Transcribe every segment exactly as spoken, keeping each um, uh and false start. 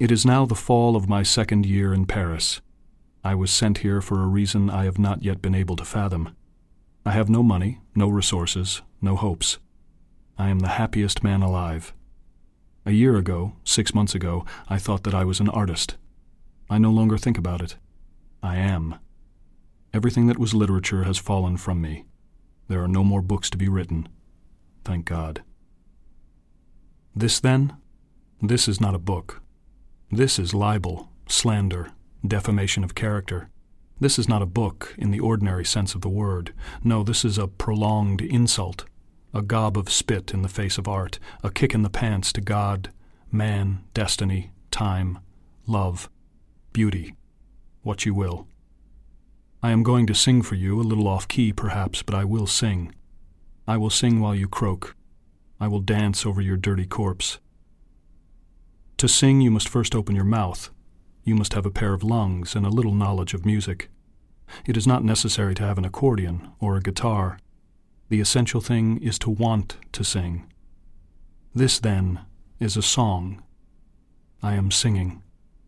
It is now the fall of my second year in Paris. I was sent here for a reason I have not yet been able to fathom. I have no money, no resources, no hopes. I am the happiest man alive. A year ago, six months ago, I thought that I was an artist. I no longer think about it. I am. Everything that was literature has fallen from me. There are no more books to be written. Thank God. This, then? This is not a book. This is libel, slander, defamation of character. This is not a book in the ordinary sense of the word. No, this is a prolonged insult, a gob of spit in the face of art, a kick in the pants to God, man, destiny, time, love, beauty, what you will. I am going to sing for you, a little off-key perhaps, but I will sing. I will sing while you croak. I will dance over your dirty corpse. To sing, you must first open your mouth. You must have a pair of lungs and a little knowledge of music. It is not necessary to have an accordion or a guitar. The essential thing is to want to sing. This, then, is a song. I am singing.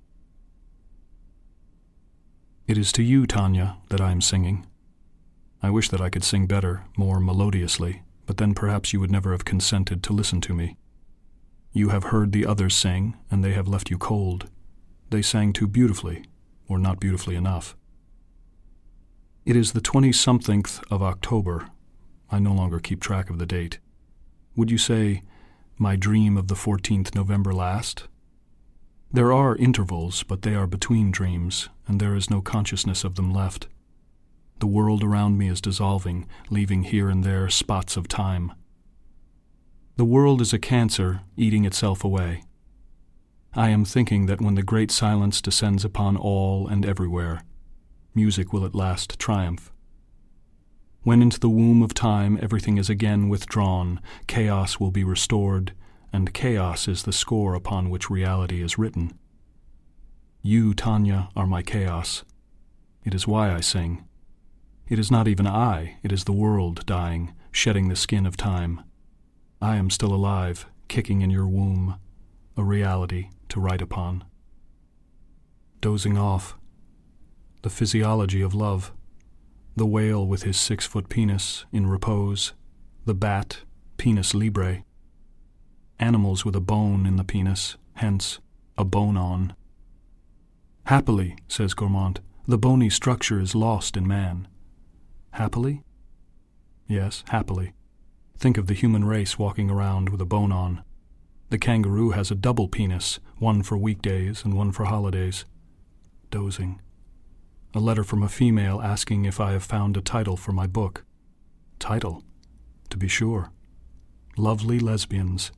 It is to you, Tanya, that I am singing. I wish that I could sing better, more melodiously, but then perhaps you would never have consented to listen to me. You have heard the others sing, and they have left you cold. They sang too beautifully, or not beautifully enough. It is the twenty-somethingth of October. I no longer keep track of the date. Would you say, my dream of the fourteenth November last? There are intervals, but they are between dreams, and there is no consciousness of them left. The world around me is dissolving, leaving here and there spots of time. The world is a cancer eating itself away. I am thinking that when the great silence descends upon all and everywhere, music will at last triumph. When into the womb of time everything is again withdrawn, chaos will be restored, and chaos is the score upon which reality is written. You, Tanya, are my chaos. It is why I sing. It is not even I, it is the world dying, shedding the skin of time. I am still alive, kicking in your womb, a reality to write upon. Dozing off. The physiology of love. The whale with his six-foot penis in repose. The bat, penis libre. Animals with a bone in the penis, hence a bone-on. Happily, says Gourmont, the bony structure is lost in man. Happily? Yes, happily. Think of the human race walking around with a bone on. The kangaroo has a double penis, one for weekdays and one for holidays. Dozing. A letter from a female asking if I have found a title for my book. Title? To be sure. Lovely Lesbians.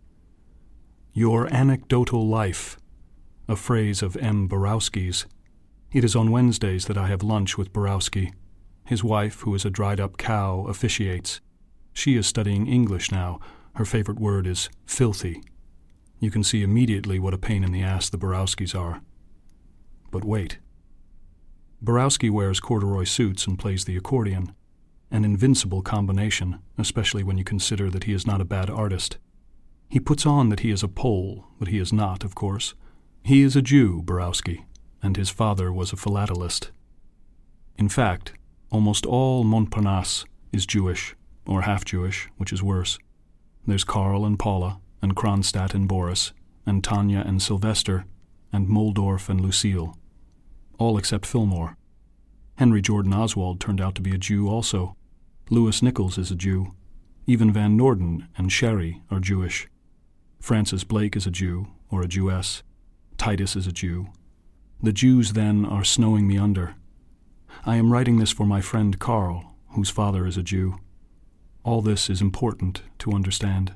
Your Anecdotal Life, a phrase of M. Borowski's. It is on Wednesdays that I have lunch with Borowski. His wife, who is a dried-up cow, officiates. She is studying English now. Her favorite word is filthy. You can see immediately what a pain in the ass the Borowskis are. But wait. Borowski wears corduroy suits and plays the accordion. An invincible combination, especially when you consider that he is not a bad artist. He puts on that he is a Pole, but he is not, of course. He is a Jew, Borowski, and his father was a philatelist. In fact, almost all Montparnasse is Jewish, or half-Jewish, which is worse. There's Karl and Paula, and Kronstadt and Boris, and Tanya and Sylvester, and Moldorf and Lucille. All except Fillmore. Henry Jordan Oswald turned out to be a Jew also. Lewis Nichols is a Jew. Even Van Norden and Sherry are Jewish. Francis Blake is a Jew, or a Jewess. Titus is a Jew. The Jews, then, are snowing me under. I am writing this for my friend Karl, whose father is a Jew. All this is important to understand.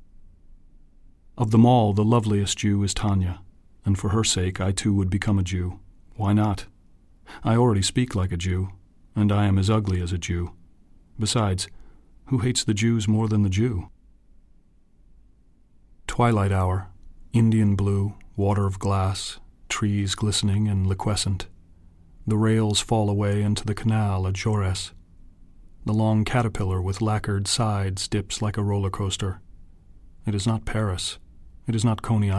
Of them all, the loveliest Jew is Tanya, and for her sake I too would become a Jew. Why not? I already speak like a Jew, and I am as ugly as a Jew. Besides, who hates the Jews more than the Jew? Twilight hour, Indian blue, water of glass, trees glistening and liquescent. The rails fall away into the canal at Jaurès. The long caterpillar with lacquered sides dips like a roller coaster. It is not Paris. It is not Coney